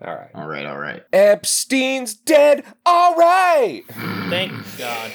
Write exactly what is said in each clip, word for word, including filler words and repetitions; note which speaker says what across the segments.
Speaker 1: All right.
Speaker 2: All right, all right.
Speaker 3: Epstein's dead. All right.
Speaker 4: Thank God.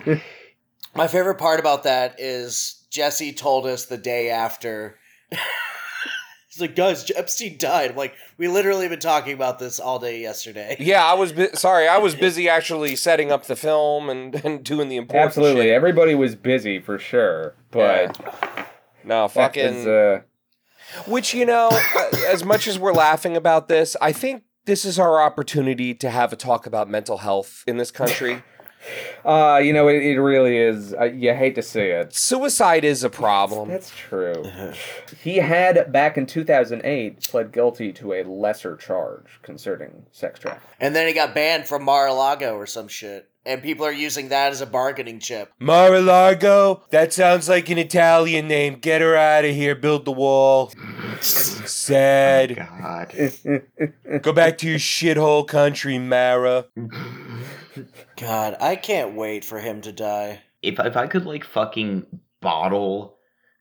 Speaker 5: My favorite part about that is Jesse told us the day after. He's like, guys, Epstein died. I'm like, we literally been talking about this all day yesterday.
Speaker 3: Yeah, I was bu- sorry. I was busy actually setting up the film and, and doing the important
Speaker 1: Absolutely.
Speaker 3: shit.
Speaker 1: Everybody was busy for sure. But
Speaker 3: Yeah. No, fucking.
Speaker 1: was, uh,
Speaker 3: Which, you know, uh, as much as we're laughing about this, I think this is our opportunity to have a talk about mental health in this country.
Speaker 1: uh, you know, it, it really is. Uh, you hate to see it.
Speaker 3: Suicide is a problem.
Speaker 1: That's true. He had, back in two thousand eight, pled guilty to a lesser charge concerning sex trafficking.
Speaker 5: And then he got banned from Mar-a-Lago or some shit. And people are using that as a bargaining chip.
Speaker 3: Mar-a-Lago? That sounds like an Italian name. Get her out of here. Build the wall. Sad.
Speaker 2: God.
Speaker 3: Go back to your shithole country, Mara.
Speaker 5: God, I can't wait for him to die.
Speaker 2: If if I could like fucking bottle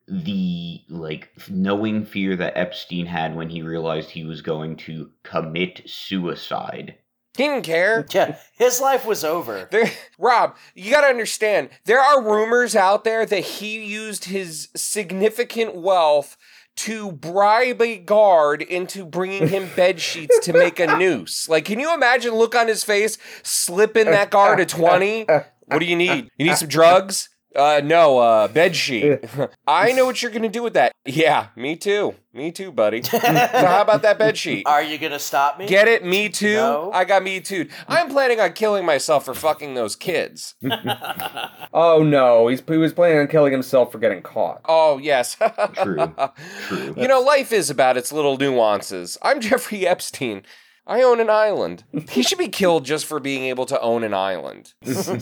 Speaker 2: the like knowing fear that Epstein had when he realized he was going to commit suicide.
Speaker 3: He didn't care.
Speaker 5: Yeah, his life was over.
Speaker 3: There, Rob, you gotta understand, there are rumors out there that he used his significant wealth to bribe a guard into bringing him bed sheets to make a noose. Like, can you imagine look on his face, slipping that guard a twenty? What do you need? You need some drugs? Uh, no, uh, bed sheet. I know what you're gonna do with that. Yeah, me too. Me too, buddy. So how about that bed sheet?
Speaker 5: Are you gonna stop me?
Speaker 3: Get it? Me too?
Speaker 5: No.
Speaker 3: I got me too. I'm planning on killing myself for fucking those kids.
Speaker 1: Oh, no. He's, he was planning on killing himself for getting caught.
Speaker 3: Oh, yes.
Speaker 2: True. True.
Speaker 3: You know, life is about its little nuances. I'm Jeffrey Epstein. I own an island. He should be killed just for being able to own an island.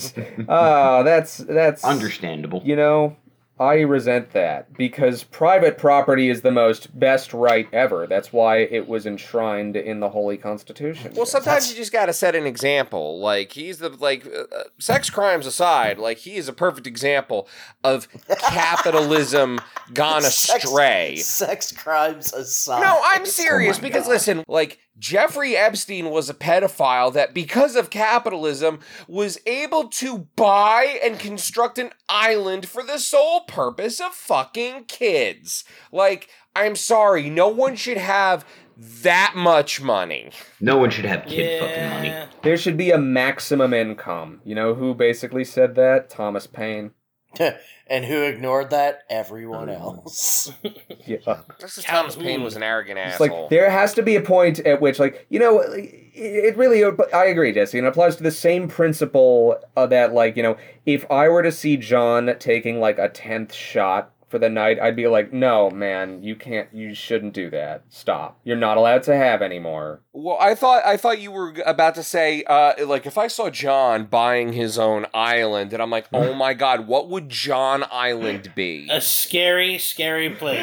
Speaker 1: Oh, that's, that's...
Speaker 2: Understandable.
Speaker 1: You know, I resent that, because private property is the most best right ever. That's why it was enshrined in the Holy Constitution.
Speaker 3: Well, sometimes you just gotta set an example. Like, he's the, like, uh, sex crimes aside, like, he is a perfect example of capitalism gone astray.
Speaker 5: Sex, sex crimes aside.
Speaker 3: No, I'm serious,
Speaker 2: Oh my
Speaker 3: because
Speaker 2: God.
Speaker 3: listen, like, Jeffrey Epstein was a pedophile that, because of capitalism, was able to buy and construct an island for the sole purpose of fucking kids. Like, I'm sorry, no one should have that much money.
Speaker 2: No one should have kid fucking money.
Speaker 4: Yeah.
Speaker 1: There should be a maximum income. You know who basically said that? Thomas Paine.
Speaker 5: And who ignored that? Everyone
Speaker 2: Everyone.
Speaker 5: else.
Speaker 1: Yeah.
Speaker 3: This is Thomas Paine was an arrogant
Speaker 1: It's
Speaker 3: asshole.
Speaker 1: like, there has to be a point at which, like, you know, it it really, I agree, Jesse, and it applies to the same principle uh, that, like, you know, if I were to see John taking, like, a tenth shot for the night, I'd be like, no, man, you can't, you shouldn't do that. Stop. You're not allowed to have anymore.
Speaker 3: Well, I thought I thought you were about to say, uh, like, if I saw John buying his own island, and I'm like, oh my god, what would John Island be?
Speaker 4: A scary, scary place.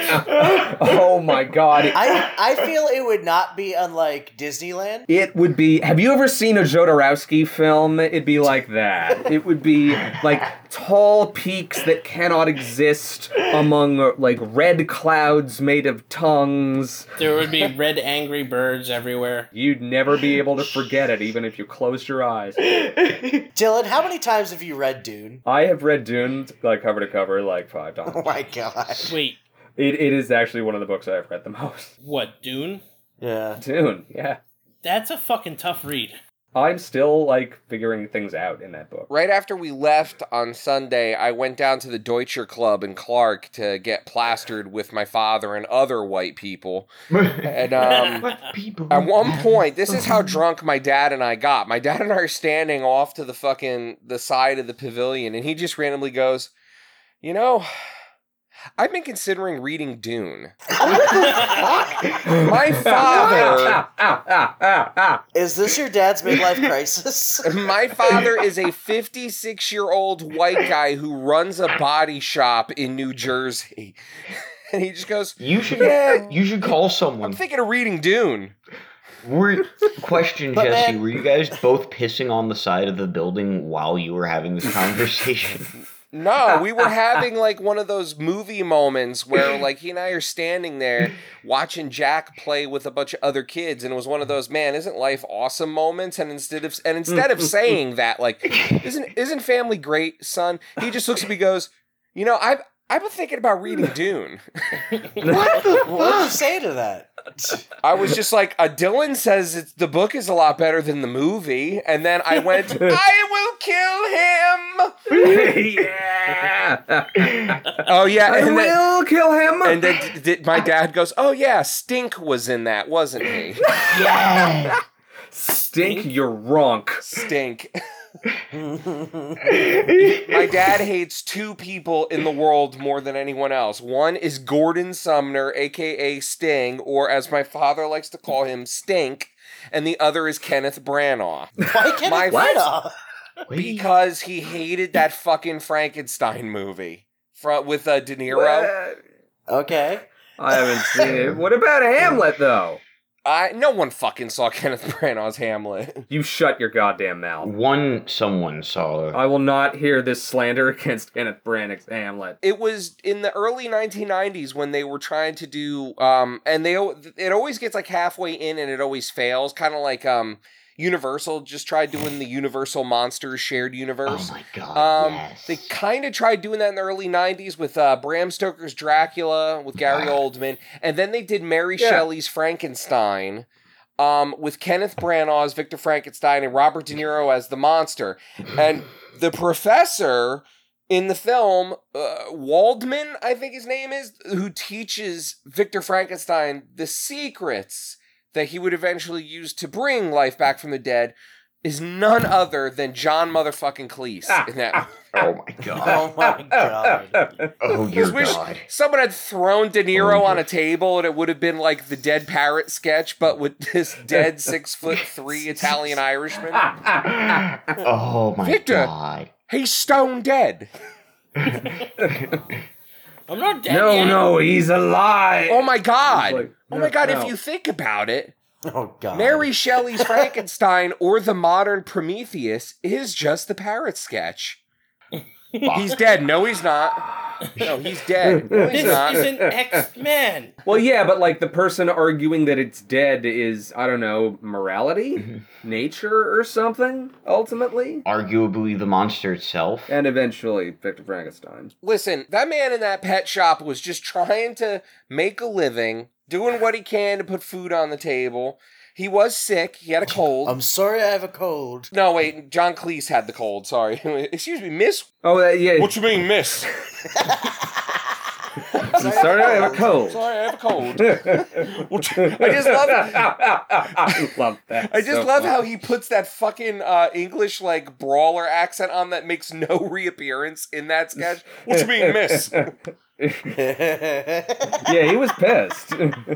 Speaker 1: Oh my god.
Speaker 5: I I feel it would not be unlike Disneyland.
Speaker 1: It would be, have you ever seen a Jodorowsky film? It'd be like that. It would be like tall peaks that cannot exist among uh, like red clouds made of tongues.
Speaker 4: There would be red angry birds everywhere.
Speaker 1: You'd never be able to forget it, even if you closed your eyes.
Speaker 5: Dylan, how many times have you read Dune?
Speaker 1: I have read Dune, like, cover to cover, like, five
Speaker 5: Oh
Speaker 1: times.
Speaker 5: my god.
Speaker 4: Wait,
Speaker 1: It, it is actually one of the books I've read the most.
Speaker 4: what, Dune?
Speaker 5: Yeah.
Speaker 1: Dune, yeah.
Speaker 4: That's a fucking tough read.
Speaker 1: I'm still, like, figuring things out in that book.
Speaker 3: Right after we left on Sunday, I went down to the Deutscher Club in Clark to get plastered with my father and other white people. And um,
Speaker 2: What people?
Speaker 3: at one point, this is how drunk my dad and I got. My dad and I are standing off to the fucking the side of the pavilion, and he just randomly goes, "You know, I've been considering reading Dune." My father,
Speaker 1: Ow, ow, ow, ow, ow.
Speaker 5: Is this your dad's midlife crisis?
Speaker 3: my father is a fifty-six-year-old white guy who runs a body shop in New Jersey. And he just goes,
Speaker 2: You should.
Speaker 3: Yeah.
Speaker 2: You should call
Speaker 3: I'm
Speaker 2: someone.
Speaker 3: thinking of reading Dune.
Speaker 2: Were question,
Speaker 5: But
Speaker 2: Jesse?
Speaker 5: man-
Speaker 2: Were you guys both pissing on the side of the building while you were having this conversation?
Speaker 3: No, we were having like one of those movie moments where like he and I are standing there watching Jack play with a bunch of other kids, and it was one of those, man, isn't life awesome moments? And instead of and instead of saying that, like, isn't isn't family great, son? He just looks at me and goes, you know, I've I've been thinking about reading Dune.
Speaker 5: What the What'd you say to that?
Speaker 3: I was just like, uh, Dylan says it's, the book is a lot better than the movie, and then I went, I will kill him.
Speaker 1: Yeah.
Speaker 3: Oh yeah,
Speaker 1: I
Speaker 3: and then,
Speaker 1: will kill him.
Speaker 3: and then d- d- my dad goes, oh yeah, Stink was in that, wasn't he?
Speaker 2: Yeah.
Speaker 1: Stink, you're wrong.
Speaker 3: Stink. My dad hates two people in the world more than anyone else. One is Gordon Sumner, aka Sting, or as my father likes to call him, Stink, and the other is Kenneth Branagh.
Speaker 5: Why can't
Speaker 3: My-
Speaker 5: I what?
Speaker 3: Because he hated that fucking Frankenstein movie from with uh, De Niro.
Speaker 1: What?
Speaker 5: Okay.
Speaker 1: I haven't seen it. What about Hamlet, though?
Speaker 3: I no one fucking saw Kenneth Branagh's Hamlet.
Speaker 1: You shut your goddamn mouth.
Speaker 2: One someone saw.
Speaker 1: I will not hear this slander against Kenneth Branagh's Hamlet.
Speaker 3: It was in the early nineteen nineties when they were trying to do, um, and they it always gets like halfway in and it always fails, kind of like um, Universal just tried doing the Universal Monsters shared universe.
Speaker 2: Oh my god!
Speaker 3: Um,
Speaker 2: yes.
Speaker 3: They kind of tried doing that in the early nineties with uh, Bram Stoker's Dracula with Gary Oldman, and then they did Mary
Speaker 1: Yeah.
Speaker 3: Shelley's Frankenstein um, with Kenneth Branagh as Victor Frankenstein and Robert De Niro as the monster. And the professor in the film, uh, Waldman, I think his name is, who teaches Victor Frankenstein the secrets that he would eventually use to bring life back from the dead, is none other than John motherfucking Cleese in that.
Speaker 2: Oh my god!
Speaker 5: Oh my god.
Speaker 2: Oh
Speaker 3: I
Speaker 2: your
Speaker 3: wish
Speaker 2: god!
Speaker 3: someone had thrown De Niro
Speaker 2: Oh,
Speaker 3: on
Speaker 2: yeah.
Speaker 3: a table and it would have been like the Dead Parrot sketch, but with this dead six foot three Italian Irishman.
Speaker 2: Oh my
Speaker 3: Victor.
Speaker 2: god!
Speaker 3: He's stone dead.
Speaker 4: I'm not dead
Speaker 1: No,
Speaker 4: yet.
Speaker 1: no, he's alive.
Speaker 3: Oh my god.
Speaker 1: Like,
Speaker 3: Oh my god,
Speaker 1: no.
Speaker 3: if you think about it,
Speaker 5: Oh god.
Speaker 3: Mary Shelley's Frankenstein or the modern Prometheus is just the parrot sketch. He's dead. No, he's not. No, he's dead. No, he's
Speaker 4: This
Speaker 3: not.
Speaker 4: is an X-Men.
Speaker 1: Well, yeah, but like the person arguing that it's dead is, I don't know, morality? Nature or something, ultimately?
Speaker 2: Arguably the monster itself.
Speaker 1: And eventually, Victor Frankenstein.
Speaker 3: Listen, that man in that pet shop was just trying to make a living, doing what he can to put food on the table. He was sick. He had a cold.
Speaker 5: I'm sorry I have a cold.
Speaker 3: no, wait. John Cleese had the cold. Sorry. Excuse me, miss.
Speaker 1: Oh, uh, yeah.
Speaker 3: What you mean, miss?
Speaker 1: I'm sorry, I have a cold.
Speaker 3: Sorry, I have a cold. What you- I just love
Speaker 1: I love that.
Speaker 3: I just
Speaker 1: so
Speaker 3: love
Speaker 1: much.
Speaker 3: how he puts that fucking uh, English like brawler accent on that makes no reappearance in that sketch. What you mean, miss?
Speaker 1: Yeah, he was pissed.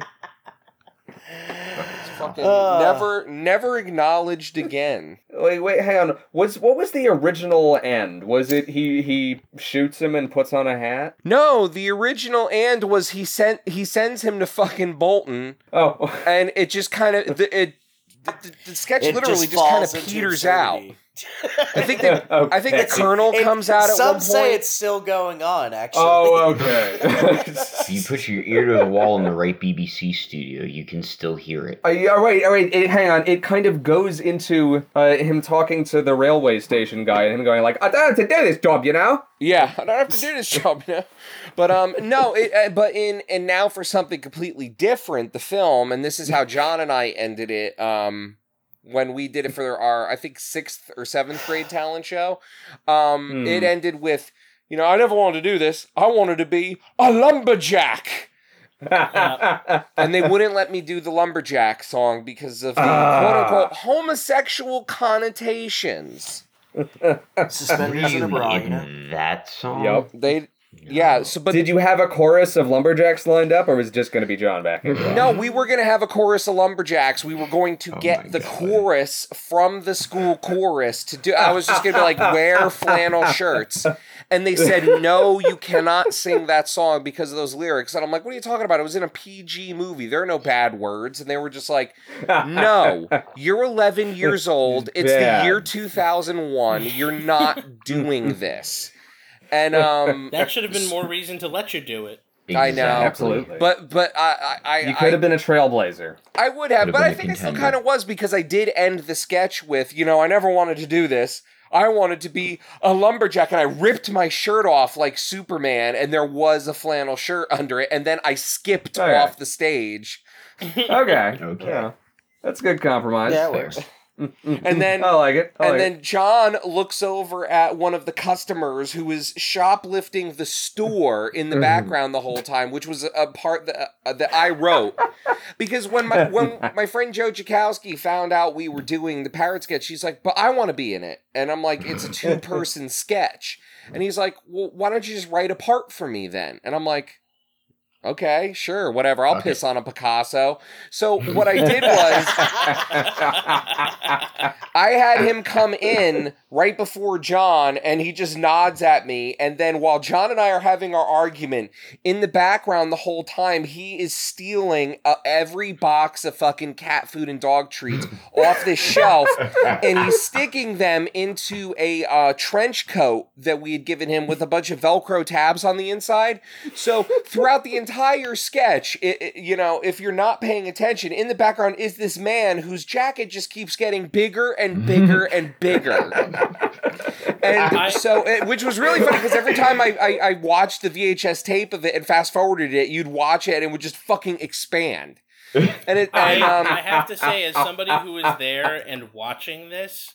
Speaker 3: Fucking
Speaker 5: Uh.
Speaker 3: never, never acknowledged again.
Speaker 1: Wait, wait, hang on. Was what was the original end? Was it he he shoots him and puts on a hat?
Speaker 3: No, the original and was he sent he sends him to fucking Bolton,
Speaker 1: Oh,
Speaker 3: and it just kind of the it the, the, the sketch
Speaker 5: It
Speaker 3: literally just, kind
Speaker 5: falls
Speaker 3: of
Speaker 5: into
Speaker 3: peters out.
Speaker 5: absurdity.
Speaker 3: I think that I think the
Speaker 1: Okay.
Speaker 3: Colonel
Speaker 5: It-
Speaker 3: comes out at
Speaker 5: some
Speaker 3: one
Speaker 5: say
Speaker 3: point.
Speaker 5: it's still going on, actually.
Speaker 1: Oh, okay.
Speaker 2: You put your ear to the wall in the right B B C studio, you can still hear it.
Speaker 1: Uh, yeah, all right, all right. It, hang on. It kind of goes into uh, him talking to the railway station guy and him going like, "I don't have to do this job, you know."
Speaker 3: Yeah, I don't have to do this job now. But um, no, it, uh, but in and now for something completely different, the film, and this is how John and I ended it. Um, when we did it for our, I think sixth or seventh grade talent show, um,
Speaker 1: Hmm.
Speaker 3: it ended with, you know, I never wanted to do this. I wanted to be a lumberjack. And they wouldn't let me do the lumberjack song because of the
Speaker 1: Ah.
Speaker 3: quote unquote homosexual connotations.
Speaker 5: Suspenders in a bra, you know?
Speaker 2: in that song?
Speaker 1: Yup.
Speaker 3: They, yeah. So, but
Speaker 1: Did you have a chorus of lumberjacks lined up, or was it just going to be John back?
Speaker 3: no, we were going to have a chorus of lumberjacks. We were going to
Speaker 2: Oh my
Speaker 3: get the
Speaker 2: God.
Speaker 3: chorus from the school chorus to do. I was just going to be like, wear flannel shirts. And they said, no, you cannot sing that song because of those lyrics. And I'm like, what are you talking about? It was in a P G movie. There are no bad words. And they were just like, no, you're eleven years old. It's
Speaker 1: Bad.
Speaker 3: the year two thousand one. You're not doing this. And um,
Speaker 4: That should have been more reason to let you do it.
Speaker 3: I know.
Speaker 1: Absolutely.
Speaker 3: but but I I
Speaker 1: You
Speaker 3: I,
Speaker 1: could have been a trailblazer.
Speaker 3: I would have,
Speaker 2: Could have
Speaker 3: but
Speaker 2: been
Speaker 3: I
Speaker 2: a
Speaker 3: think I still
Speaker 2: contender.
Speaker 3: kind of was because I did end the sketch with, you know, I never wanted to do this. I wanted to be a lumberjack, and I ripped my shirt off like Superman, and there was a flannel shirt under it, and then I skipped
Speaker 1: Okay.
Speaker 3: off the stage.
Speaker 1: Okay.
Speaker 2: Okay.
Speaker 1: Yeah. That's a good compromise.
Speaker 5: Yeah, it
Speaker 2: Fair.
Speaker 5: works.
Speaker 3: And then
Speaker 1: I like it. I
Speaker 3: and
Speaker 1: like
Speaker 3: then John looks over at one of the customers who is shoplifting the store in the
Speaker 1: Mhm.
Speaker 3: background the whole time, which was a part that, uh, that I wrote. Because when my when my friend Joe Jakowski found out we were doing the parrot sketch, she's like, "But I want to be in it." And I'm like, "It's a two-person sketch." And he's like, "Well, why don't you just write a part for me then?" And I'm like, "Okay, sure, whatever. I'll
Speaker 2: Okay.
Speaker 3: piss on a Picasso." So what I did was I had him come in right before John, and he just nods at me. And then while John and I are having our argument, in the background the whole time, he is stealing uh, every box of fucking cat food and dog treats off this shelf, and he's sticking them into a uh, trench coat that we had given him with a bunch of Velcro tabs on the inside. So throughout the entire sketch, it, it- you know, if you're not paying attention, in the background is this man whose jacket just keeps getting bigger and bigger and bigger. And
Speaker 4: I-
Speaker 3: so, it, which was really funny because every time I, I, I watched the V H S tape of it and fast forwarded it, you'd watch it and it would just fucking expand. And it,
Speaker 4: I,
Speaker 3: and, um,
Speaker 4: I have to say, as somebody who was there and watching this,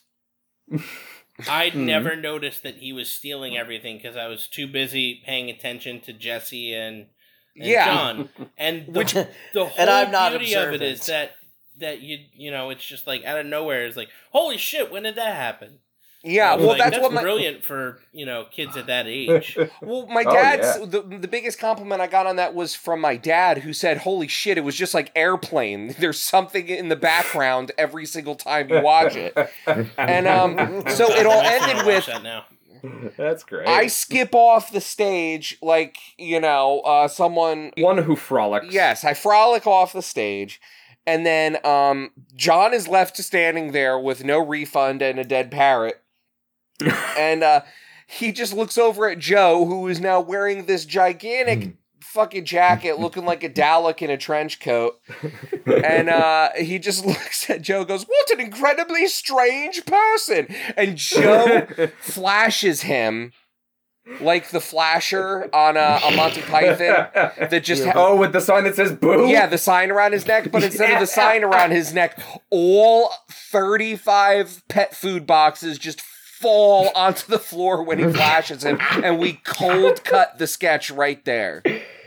Speaker 4: I
Speaker 1: Hmm.
Speaker 4: never noticed that he was stealing everything because I was too busy paying attention to Jesse and, and
Speaker 3: Yeah.
Speaker 4: John. And the,
Speaker 3: Which-
Speaker 4: the whole
Speaker 5: And I'm not
Speaker 4: beauty of it
Speaker 5: observant.
Speaker 4: is that that you you know it's just like out of nowhere. It's like, holy shit, when did that happen?
Speaker 3: yeah,
Speaker 4: I was
Speaker 3: well,
Speaker 4: like,
Speaker 3: that's,
Speaker 4: that's
Speaker 3: what my
Speaker 4: brilliant for you know kids at that age.
Speaker 3: well, my
Speaker 1: Oh,
Speaker 3: dad's
Speaker 1: yeah.
Speaker 3: the the biggest compliment I got on that was from my dad, who said, "Holy shit, it was just like Airplane. There's something in the background every single time you watch it." And um, so it all
Speaker 4: I'm gonna
Speaker 3: ended
Speaker 4: watch
Speaker 3: with
Speaker 4: that now.
Speaker 1: That's great.
Speaker 3: I skip off the stage like, you know, uh, someone.
Speaker 1: One who frolics.
Speaker 3: Yes, I frolic off the stage. And then um, John is left standing there with no refund and a dead parrot. And uh, he just looks over at Joe, who is now wearing this gigantic fucking jacket looking like a Dalek in a trench coat. And uh, he just looks at Joe, goes, "What an incredibly strange person." And Joe flashes him like the flasher on a, a Monty Python that just ha-
Speaker 1: oh, with the sign that says "boo."
Speaker 3: yeah, the sign around his neck, but instead of the sign around his neck, all thirty-five pet food boxes just fall onto the floor when he flashes him, and we cold cut the sketch right there.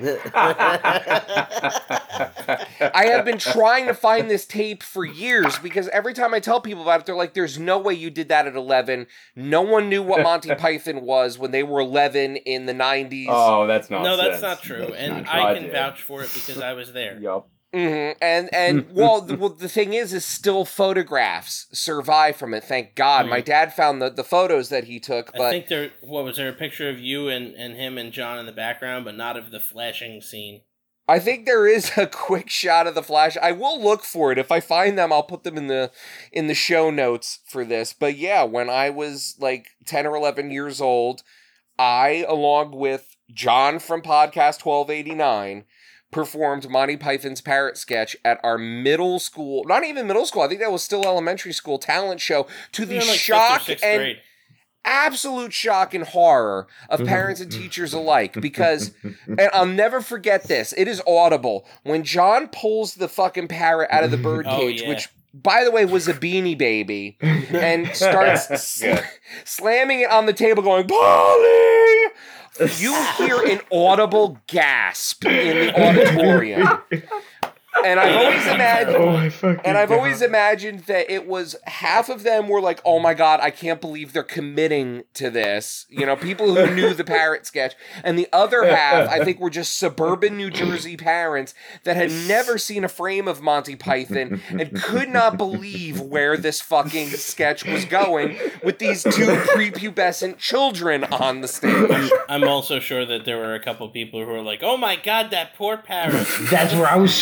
Speaker 3: I have been trying to find this tape for years because every time I tell people about it, they're like, "There's no way you did that at eleven. No one knew what Monty Python was when they were eleven in the nineties."
Speaker 1: Oh, that's
Speaker 4: No,
Speaker 1: nonsense.
Speaker 4: that's not true,
Speaker 2: That's
Speaker 4: and
Speaker 2: not true.
Speaker 4: I
Speaker 1: I
Speaker 4: can
Speaker 1: did.
Speaker 4: vouch for it because I was there.
Speaker 1: Yup.
Speaker 3: hmm And and well, the, well, the thing is, is still photographs survive from it. Thank God. My dad found the, the photos that he took,
Speaker 4: I
Speaker 3: but
Speaker 4: think there. What was there a picture of you and, and him and John in the background, but not of the flashing scene?
Speaker 3: I think there is a quick shot of the flash. I will look for it. If I find them, I'll put them in the in the show notes for this. But yeah, when I was like ten or eleven years old, I, along with John from Podcast twelve eighty-nine, performed Monty Python's Parrot Sketch at our middle school, not even middle school, I think that was still elementary school talent show, to the
Speaker 4: We were in, like, fifth or
Speaker 3: shock
Speaker 4: sixth
Speaker 3: and
Speaker 4: grade.
Speaker 3: absolute shock and horror of parents and teachers alike, because, and I'll never forget this, it is audible, when John pulls the fucking parrot out of the birdcage,
Speaker 4: Oh, yeah.
Speaker 3: which, by the way, was a Beanie Baby, and starts s-
Speaker 1: Good.
Speaker 3: slamming it on the table going, "Polly!" You hear an audible gasp in the auditorium. And I've always imagined, and I've always imagined that it was half of them were like, "Oh my God, I can't believe they're committing to this." You know, people who knew the parrot sketch. And the other half, I think, were just suburban New Jersey parents that had never seen a frame of Monty Python and could not believe where this fucking sketch was going with these two prepubescent children on the stage.
Speaker 4: I'm also sure that there were a couple people who were like, "Oh my God, that poor parrot."
Speaker 2: That's where I was going with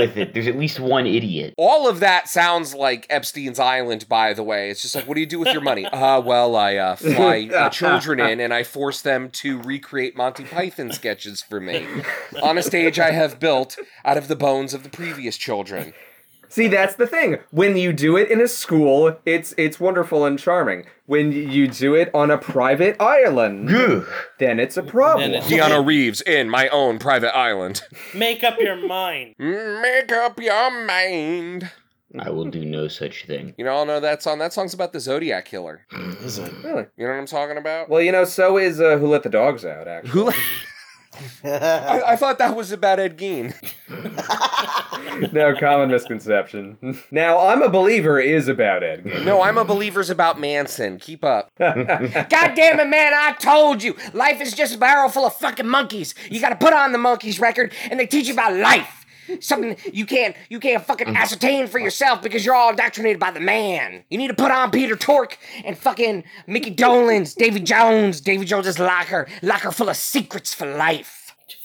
Speaker 2: with it. There's at least one idiot.
Speaker 3: All of that sounds like Epstein's Island, by the way. It's just like, what do you do with your money? Uh, well, I uh, fly uh, children in and I force them to recreate Monty Python sketches for me on a stage I have built out of the bones of the previous children.
Speaker 1: See, that's the thing. When you do it in a school, it's it's wonderful and charming. When you do it on a private island, then it's a problem.
Speaker 4: Then it's-
Speaker 3: Keanu Reeves in my own private island.
Speaker 4: Make up your mind.
Speaker 3: Make up your mind.
Speaker 2: I will do no such thing.
Speaker 3: You know, all know that song. That song's about the Zodiac Killer.
Speaker 5: Is it?
Speaker 1: Really?
Speaker 3: You know what I'm talking about?
Speaker 1: Well, you know, so is uh, Who Let the Dogs Out, actually.
Speaker 3: Who? I, I thought that was about Ed Gein.
Speaker 1: No, common misconception. Now, I'm a Believer is about Ed Gein.
Speaker 3: No, I'm a believer's about Manson. Keep up.
Speaker 6: God damn it, man, I told you. Life is just a barrel full of fucking monkeys. You gotta put on the monkeys record and they teach you about life. Something you can't you can't fucking ascertain for yourself because you're all indoctrinated by the man. You need to put on Peter Tork and fucking Mickey Dolenz, Davy Jones, Davy Jones's locker, locker full of secrets for life.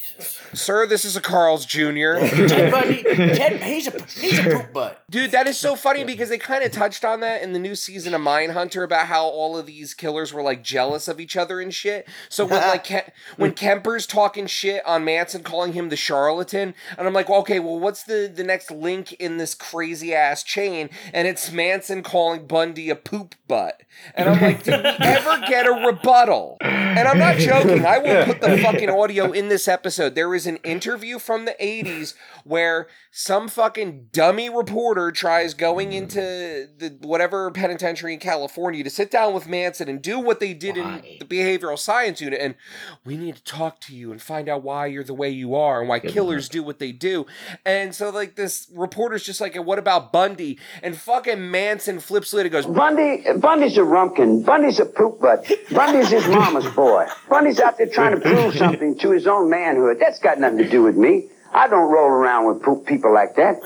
Speaker 3: Sir, this is a Carl's Junior
Speaker 5: Ted Bundy, Ted, he's a he's a poop butt.
Speaker 3: Dude, that is so funny because they kind of touched on that in the new season of Mindhunter about how all of these killers were like jealous of each other and shit. So when like Ke- when Kemper's talking shit on Manson, calling him the charlatan, and I'm like, well, okay, well, what's the the next link in this crazy ass chain? And it's Manson calling Bundy a poop butt. And I'm like, did we ever get a rebuttal? And I'm not joking. I will put the fucking audio in this episode. There was an interview from the eighties where some fucking dummy reporter tries going into the whatever penitentiary in California to sit down with Manson and do what they did
Speaker 2: Why?
Speaker 3: in the behavioral science unit. And we need to talk to you and find out why you're the way you are and why
Speaker 2: Good
Speaker 3: killers
Speaker 2: luck.
Speaker 3: do what they do. And so like this reporter's just like, what about Bundy? And fucking Manson flips lid and goes,
Speaker 7: Bundy, Bundy's a rumpkin. Bundy's a poop butt. Bundy's his mama's boy. Bundy's out there trying to prove something to his own manhood. That's got nothing to do with me. I don't roll around with poop people like that.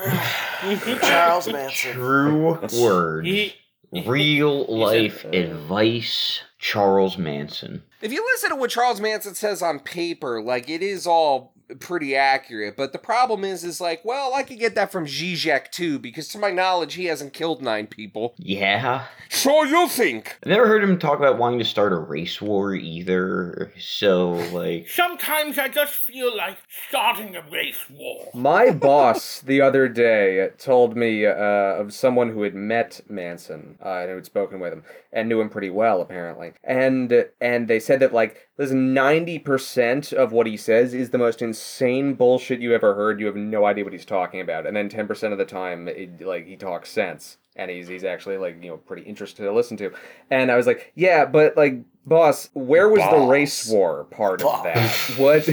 Speaker 5: Charles Manson.
Speaker 2: True words.
Speaker 4: He,
Speaker 2: Real life advice, Charles Manson.
Speaker 3: if you listen to what Charles Manson says on paper, like it is all pretty accurate. But the problem is, is like, well, I could get that from Zizek too, because to my knowledge, he hasn't killed nine people.
Speaker 2: Yeah.
Speaker 3: So you think?
Speaker 2: I've never heard him talk about wanting to start a race war either. So, like,
Speaker 4: sometimes I just feel like starting a race war.
Speaker 1: My boss the other day told me uh, of someone who had met Manson uh, and who had spoken with him and knew him pretty well, apparently. And and they said that, like, listen, ninety percent of what he says is the most insane bullshit you ever heard. You have no idea what he's talking about. And then ten percent of the time, it, like, he talks sense. And he's he's actually, like, you know, pretty interesting to listen to. And I was like, yeah, but, like, boss, where was the
Speaker 3: Boss.
Speaker 1: race war part of
Speaker 5: Boss.
Speaker 1: that? What...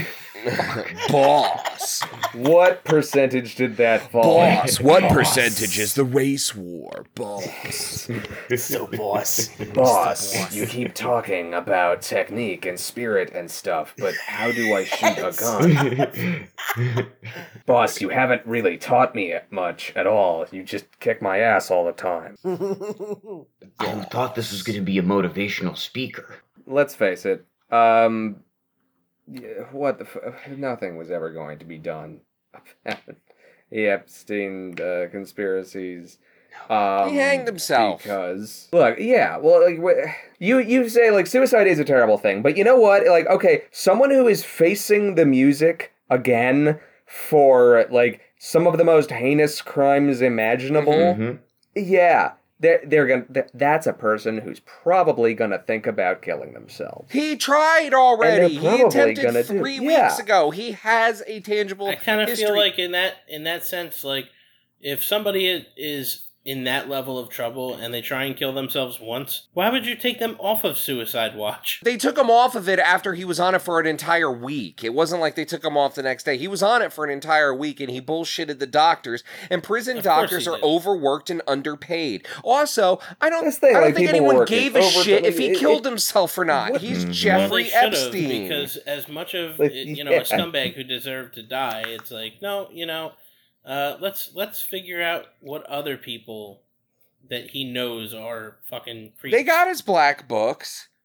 Speaker 3: Boss.
Speaker 1: What percentage did that fall?
Speaker 3: Boss. What percentage is the race war? Boss.
Speaker 5: So boss.
Speaker 1: Boss, you keep talking about technique and spirit and stuff, but how do I shoot a gun? Boss, you haven't really taught me much at all. You just kick my ass all the time.
Speaker 2: I thought this was going to be a motivational speaker.
Speaker 1: Let's face it, um... yeah, what the f- nothing was ever going to be done. The Epstein uh, conspiracies. Um,
Speaker 3: He hanged himself.
Speaker 1: Because look, yeah, well, like wh- you you say like suicide is a terrible thing, but you know what? Like, okay, someone who is facing the music again for like some of the most heinous crimes imaginable.
Speaker 2: Mhm.
Speaker 1: Yeah. They're, they're gonna. th- That's a person who's probably gonna think about killing themselves.
Speaker 3: He tried already.
Speaker 1: And they're
Speaker 3: He
Speaker 1: probably
Speaker 3: attempted
Speaker 1: gonna do-
Speaker 3: three
Speaker 1: yeah.
Speaker 3: weeks ago. He has a tangible
Speaker 4: I kind of
Speaker 3: history.
Speaker 4: feel like in that in that sense, like if somebody i- is in that level of trouble and they try and kill themselves once, why would you take them off of suicide watch?
Speaker 3: They took him off of it after he was on it for an entire week. It wasn't like they took him off the next day. He was on it for an entire week and he bullshitted the doctors. And prison
Speaker 4: Of course
Speaker 3: doctors
Speaker 4: he
Speaker 3: are
Speaker 4: did.
Speaker 3: overworked and underpaid. Also, I don't,
Speaker 1: That's the thing,
Speaker 3: I don't
Speaker 1: like,
Speaker 3: think
Speaker 1: people
Speaker 3: anyone
Speaker 1: work
Speaker 3: gave
Speaker 1: is
Speaker 3: a
Speaker 1: over-
Speaker 3: shit if he
Speaker 1: it-
Speaker 3: killed
Speaker 1: it-
Speaker 3: himself or not.
Speaker 1: What-
Speaker 3: He's
Speaker 2: Mhm.
Speaker 4: Well,
Speaker 3: Jeffrey
Speaker 4: they should've,
Speaker 3: Epstein.
Speaker 4: because as much of
Speaker 1: Like,
Speaker 4: you know
Speaker 1: yeah.
Speaker 4: a scumbag who deserved to die, it's like no, you know, uh, let's let's figure out what other people that he knows are fucking creeps.
Speaker 3: They got his black books.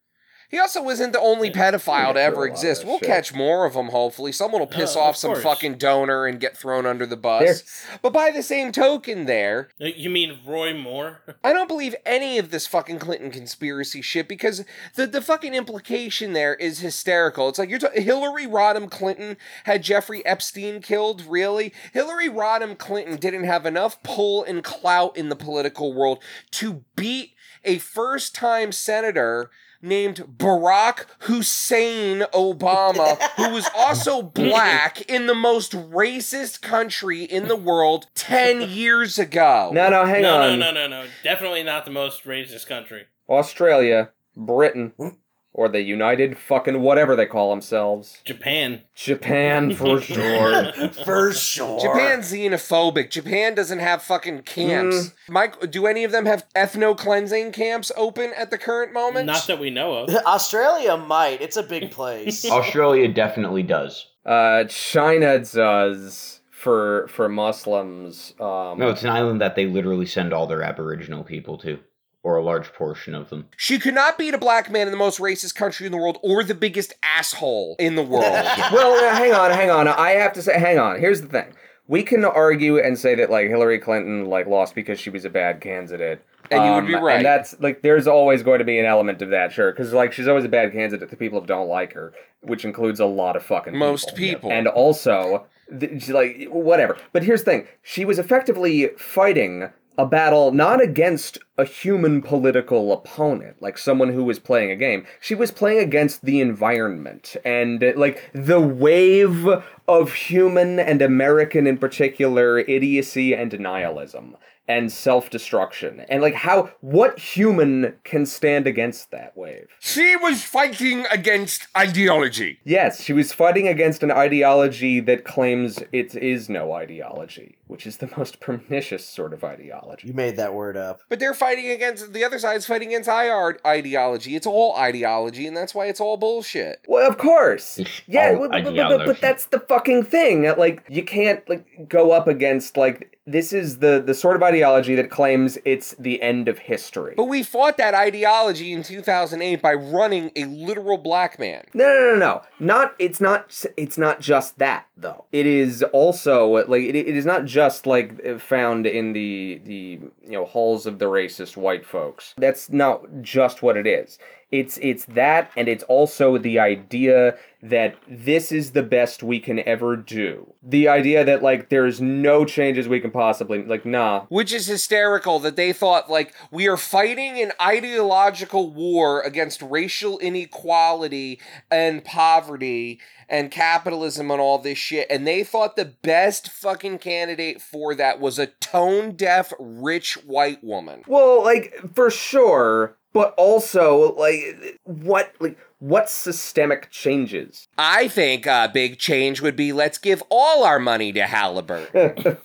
Speaker 3: He also isn't the only pedophile to
Speaker 1: Yeah,
Speaker 3: ever
Speaker 1: a lot of
Speaker 3: exist.
Speaker 1: that
Speaker 3: We'll
Speaker 1: shit.
Speaker 3: catch more of them, hopefully. Someone will piss
Speaker 4: Oh,
Speaker 3: off
Speaker 4: of
Speaker 3: some
Speaker 4: course.
Speaker 3: fucking donor and get thrown under the bus.
Speaker 1: There's-
Speaker 3: But by the same token there,
Speaker 4: Uh, You mean Roy Moore?
Speaker 3: I don't believe any of this fucking Clinton conspiracy shit because the, the fucking implication there is hysterical. It's like you're ta- Hillary Rodham Clinton had Jeffrey Epstein killed, really? Hillary Rodham Clinton didn't have enough pull and clout in the political world to beat a first-time senator named Barack Hussein Obama, who was also black in the most racist country in the world ten years ago.
Speaker 1: No, no, hang
Speaker 4: no,
Speaker 1: on.
Speaker 4: no, no, no, no. Definitely not the most racist country.
Speaker 1: Australia, Britain, or the United fucking whatever they call themselves.
Speaker 4: Japan.
Speaker 1: Japan, for sure.
Speaker 5: For sure.
Speaker 3: Japan's xenophobic. Japan doesn't have fucking camps. Mike, do any of them have ethno-cleansing camps open at the current moment?
Speaker 4: Not that we know of.
Speaker 5: Australia might. It's a big place.
Speaker 2: Australia definitely does.
Speaker 1: Uh, China does for for Muslims. Um,
Speaker 2: No, it's an island that they literally send all their Aboriginal people to, or a large portion of them.
Speaker 3: She could not beat a black man in the most racist country in the world or the biggest asshole in the world.
Speaker 1: well, uh, hang on, hang on. I have to say, hang on. Here's the thing. We can argue and say that like Hillary Clinton like lost because she was a bad candidate.
Speaker 3: And you would be
Speaker 1: Um,
Speaker 3: right.
Speaker 1: And that's like there's always going to be an element of that, sure, because like she's always a bad candidate to people that don't like her, which includes a lot of fucking
Speaker 3: Most
Speaker 1: people.
Speaker 3: people.
Speaker 1: And also, th- she, like whatever. But here's the thing: she was effectively fighting a battle not against a human political opponent, like someone who was playing a game. She was playing against the environment and uh, like the wave of human and American in particular idiocy and denialism and self-destruction. And like how, what human can stand against that wave?
Speaker 3: She was fighting against ideology.
Speaker 1: Yes, she was fighting against an ideology that claims it is no ideology, which is the most pernicious sort of ideology.
Speaker 5: You made that word up.
Speaker 3: But they're fighting against, the other side's fighting against I R ideology. It's all ideology, and that's why it's all bullshit.
Speaker 1: Well, of course.
Speaker 2: It's
Speaker 1: Yeah,
Speaker 2: all
Speaker 1: but, but, but,
Speaker 2: ideology.
Speaker 1: but that's the fucking thing. Like, you can't like go up against like this is the the sort of ideology that claims it's the end of history.
Speaker 3: But we fought that ideology in two thousand eight by running a literal black man.
Speaker 1: No, no, no, no. Not. It's not. It's not just that though. It is also like it, it is not just like found in the the you know halls of the racist white folks. That's not just what it is. It's it's that, and it's also the idea that this is the best we can ever do. The idea that like there's no changes we can possibly like. Nah.
Speaker 3: Which is hysterical that they thought, like, we are fighting an ideological war against racial inequality and poverty and capitalism and all this shit. And they thought the best fucking candidate for that was a tone-deaf, rich white woman.
Speaker 1: Well, like for sure, but also like what like what systemic changes?
Speaker 3: I think a big change would be let's give all our money to Halliburton.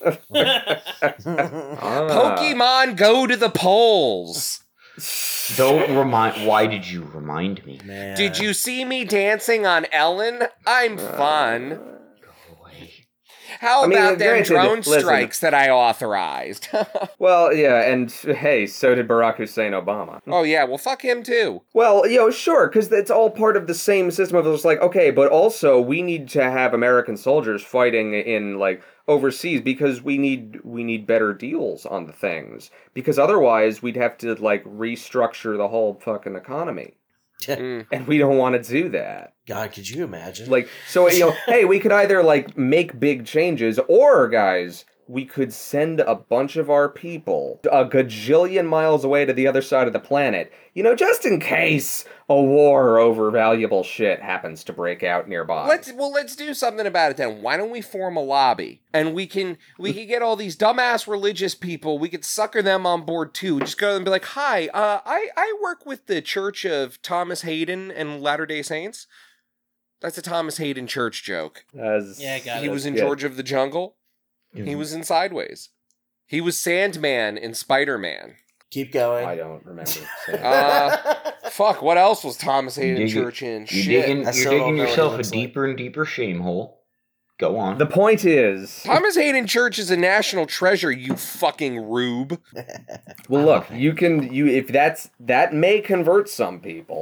Speaker 1: Ah.
Speaker 3: Pokemon go to the polls.
Speaker 2: Don't remind. Why did you remind me?
Speaker 5: Man.
Speaker 3: Did you see me dancing on Ellen? I'm fun.
Speaker 2: Go away.
Speaker 3: How
Speaker 1: I mean,
Speaker 3: about them
Speaker 1: granted,
Speaker 3: drone
Speaker 1: listen.
Speaker 3: strikes that I authorized?
Speaker 1: Well, yeah, and hey, so did Barack Hussein Obama.
Speaker 3: Oh yeah, well fuck him too.
Speaker 1: Well, you know, sure, because it's all part of the same system of it's like, okay, but also we need to have American soldiers fighting in like overseas because we need we need better deals on the things because otherwise we'd have to like restructure the whole fucking economy,
Speaker 3: Mm.
Speaker 1: and we don't want to do that.
Speaker 5: God, could you imagine?
Speaker 1: Like, so you know, hey, we could either like make big changes, or guys, we could send a bunch of our people a gajillion miles away to the other side of the planet, you know, just in case a war over valuable shit happens to break out nearby.
Speaker 3: Let's well let's do something about it then. Why don't we form a lobby and we can we can get all these dumbass religious people. We could sucker them on board too. Just go and be like, "Hi, uh, I I work with the Church of Thomas Hayden and Latter Day Saints." That's a Thomas Hayden church joke.
Speaker 1: As,
Speaker 4: Yeah, I got
Speaker 3: He
Speaker 4: it.
Speaker 3: was in
Speaker 1: Yeah.
Speaker 3: George of the Jungle. He was in Sideways. He was Sandman in Spider-Man.
Speaker 5: Keep going.
Speaker 1: I don't remember. saying
Speaker 3: Uh, Fuck, what else was Thomas Hayden
Speaker 2: dig it-
Speaker 3: Church in?
Speaker 2: You're
Speaker 3: Shit.
Speaker 2: digging,
Speaker 5: I
Speaker 2: you're
Speaker 5: still don't
Speaker 2: digging
Speaker 5: know what
Speaker 2: yourself
Speaker 5: it
Speaker 2: a
Speaker 5: looks like.
Speaker 2: deeper and deeper shame hole. Go on.
Speaker 1: the point is,
Speaker 3: Thomas Hayden Church is a national treasure, you fucking rube.
Speaker 1: well, look, you can you if that's that may convert some people.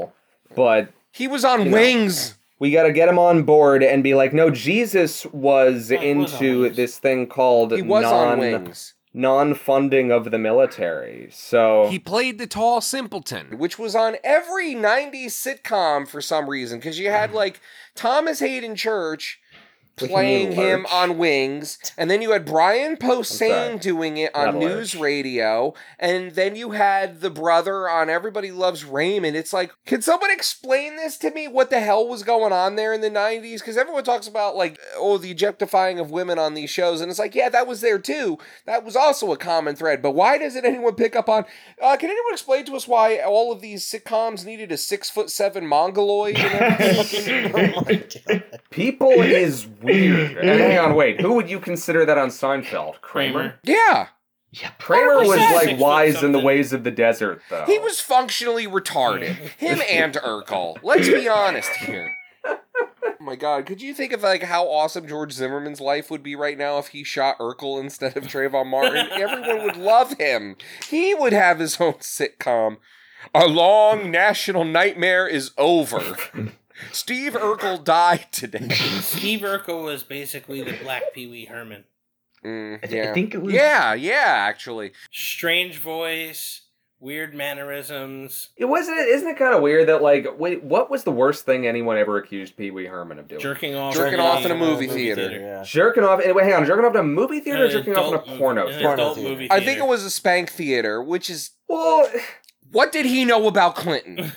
Speaker 1: but
Speaker 3: He was on
Speaker 1: You know.
Speaker 3: Wings.
Speaker 1: we got to get him on board and be like, no, Jesus was
Speaker 4: Oh, he was on
Speaker 1: into
Speaker 4: Wings.
Speaker 1: this thing called
Speaker 3: He was
Speaker 1: non
Speaker 3: on Wings.
Speaker 1: non-funding of the military. So
Speaker 8: He played the tall simpleton.
Speaker 3: Which was on every nineties sitcom for some reason, because you had like Thomas Hayden Church playing him
Speaker 1: Lurch.
Speaker 3: on Wings, and then you had Brian
Speaker 1: sorry.
Speaker 3: Posehn doing it on
Speaker 1: Not
Speaker 3: news
Speaker 1: Lurch.
Speaker 3: radio, and then you had the brother on Everybody Loves Raymond. It's like, can someone explain this to me? What the hell was going on there in the nineties? Because everyone talks about like, oh, the objectifying of women on these shows, and it's like, yeah, that was there too. That was also a common thread. But why doesn't anyone pick up on? Uh, can anyone explain to us why all of these sitcoms needed a six foot seven mongoloid? And everything?
Speaker 5: Oh my god.
Speaker 1: people is weird. And hang on, wait. Who would you consider that on Seinfeld? Kramer?
Speaker 4: Kramer.
Speaker 3: Yeah.
Speaker 2: Yeah,
Speaker 1: Kramer was
Speaker 4: one hundred percent.
Speaker 1: like
Speaker 4: Six foot
Speaker 1: wise in the
Speaker 4: something.
Speaker 1: ways of the desert, though.
Speaker 3: He was functionally retarded. Him and Urkel. Let's be honest here. Oh my god, could you think of like how awesome George Zimmerman's life would be right now if he shot Urkel instead of Trayvon Martin? Everyone would love him. He would have his own sitcom. Our long national nightmare is over. Steve Urkel died today.
Speaker 4: Steve Urkel was basically the Black Pee Wee Herman.
Speaker 3: Mm,
Speaker 2: I, th-
Speaker 3: yeah.
Speaker 2: I think it was.
Speaker 3: yeah, yeah, actually.
Speaker 4: Strange voice, weird mannerisms.
Speaker 1: It wasn't. It isn't it kind of weird that like, wait, what was the worst thing anyone ever accused Pee Wee Herman of doing?
Speaker 4: Jerking off.
Speaker 3: Jerking off in a movie theater.
Speaker 5: Yeah.
Speaker 1: Jerking off. Wait, hang on. Jerking off in a movie theater or
Speaker 4: An
Speaker 1: jerking off in a
Speaker 4: adult
Speaker 1: porno
Speaker 4: movie- an
Speaker 1: theater?
Speaker 4: adult
Speaker 5: Porno
Speaker 4: movie
Speaker 3: I
Speaker 4: theater.
Speaker 3: think it was a spank theater, which is
Speaker 1: Well,
Speaker 3: what did he know about Clinton?
Speaker 1: that's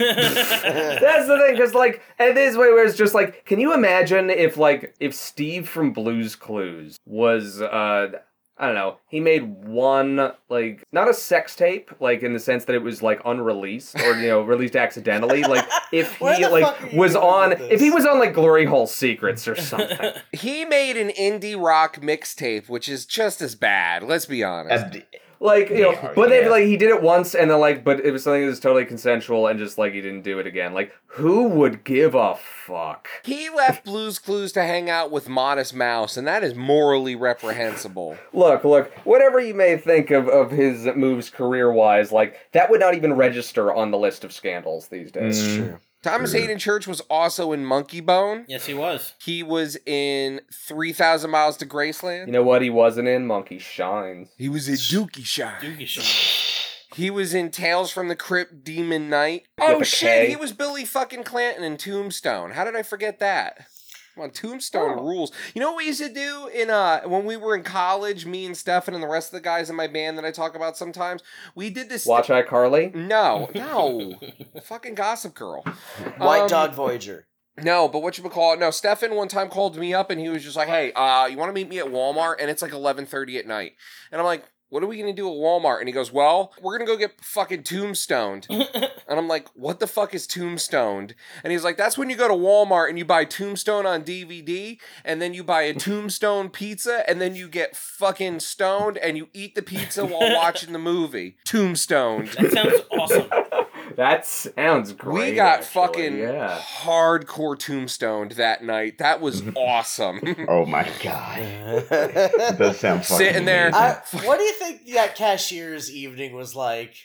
Speaker 1: the thing, because like, and this way where it's just like, can you imagine if like if Steve from Blue's Clues was uh. I don't know. He made one, like, not a sex tape, like, in the sense that it was, like, unreleased or, you know, released accidentally. Like, if
Speaker 5: Where
Speaker 1: he,
Speaker 5: the
Speaker 1: like,
Speaker 5: fuck are you
Speaker 1: was
Speaker 5: going
Speaker 1: on,
Speaker 5: with this?
Speaker 1: if he was on, like, Glory Hole Secrets or something.
Speaker 3: He made an indie rock mixtape, which is just as bad. Let's be honest.
Speaker 2: Uh,
Speaker 1: Like, you know,
Speaker 2: Yeah,
Speaker 1: but then,
Speaker 2: yeah.
Speaker 1: like, he did it once and then, like, but it was something that was totally consensual and just, like, he didn't do it again. Like, who would give a fuck?
Speaker 3: He left Blue's Clues to hang out with Modest Mouse, and that is morally reprehensible.
Speaker 1: Look, look, whatever you may think of, of his moves career-wise, like, that would not even register on the list of scandals these days.
Speaker 5: It's true.
Speaker 3: Thomas Hayden Church was also in Monkey Bone.
Speaker 4: Yes, he was.
Speaker 3: He was in three thousand Miles to Graceland.
Speaker 1: You know what he wasn't in? Monkey Shines.
Speaker 3: He was in Dookie Shine.
Speaker 4: Doogie Shine.
Speaker 3: He was in Tales from the Crypt, Demon Knight.
Speaker 1: With
Speaker 3: Oh
Speaker 1: a
Speaker 3: shit,
Speaker 1: K.
Speaker 3: he was Billy fucking Clanton in Tombstone. How did I forget that? Come on, Tombstone
Speaker 1: Oh.
Speaker 3: rules. You know what we used to do in uh when we were in college, me and Stefan and the rest of the guys in my band that I talk about sometimes? We did this
Speaker 1: Watch iCarly?
Speaker 3: No, no. Fucking Gossip Girl.
Speaker 5: White
Speaker 3: Um,
Speaker 5: Dog Voyager.
Speaker 3: No, but what you call it? No, Stefan one time called me up and he was just like, "Hey, uh, you want to meet me at Walmart?" And it's like eleven thirty at night, and I'm like, "What are we gonna do at Walmart?" And he goes, "Well, we're gonna go get fucking tombstoned." And I'm like, "What the fuck is tombstoned?" And he's like, "That's when you go to Walmart and you buy Tombstone on D V D, and then you buy a Tombstone pizza, and then you get fucking stoned and you eat the pizza while watching the movie. Tombstoned."
Speaker 4: That sounds awesome.
Speaker 1: That sounds great.
Speaker 3: We got
Speaker 1: actually,
Speaker 3: fucking
Speaker 1: yeah.
Speaker 3: hardcore tombstoned that night. That was awesome.
Speaker 2: Oh my god. That does sound fucking
Speaker 3: Sitting there.
Speaker 2: amazing.
Speaker 5: I, what do you think that cashier's evening was like?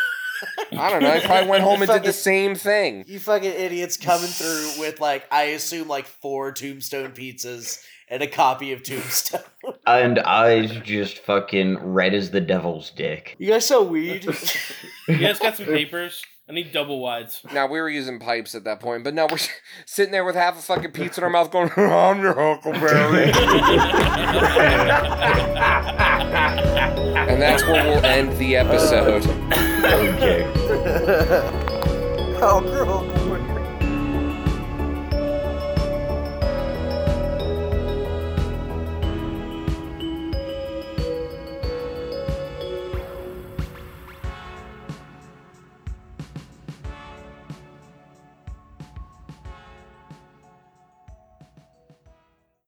Speaker 3: I don't know. He probably went home and did
Speaker 5: Fucking-
Speaker 3: the same thing.
Speaker 5: You fucking idiots coming through with like, I assume like four Tombstone pizzas and a copy of Tombstone.
Speaker 2: And eyes just fucking red as the devil's dick.
Speaker 5: You guys sell weed?
Speaker 4: You guys got some papers? I need double wides.
Speaker 3: Now, we were using pipes at that point, but no, we're sitting there with half a fucking pizza in our mouth going, "I'm your Huckleberry." And that's where we'll end the episode.
Speaker 2: Okay.
Speaker 5: Oh, girl.